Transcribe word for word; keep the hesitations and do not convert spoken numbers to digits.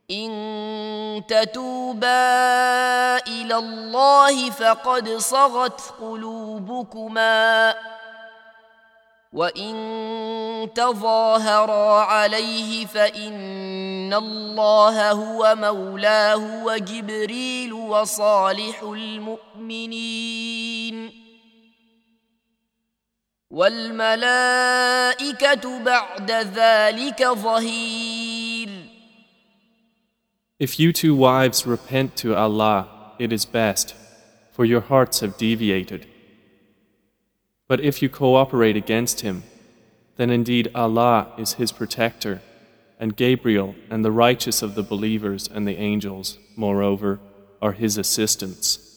إن تتوبا إلى الله فقد صغت قلوبكما وإن تظاهرا عليه فإن الله هو مولاه وجبريل وصالح المؤمنين والملائكة بعد ذلك ظهير. If you two wives repent to Allah, it is best, for your hearts have deviated. But if you cooperate against him, then indeed Allah is his protector, and Gabriel and the righteous of the believers and the angels, moreover, are his assistants.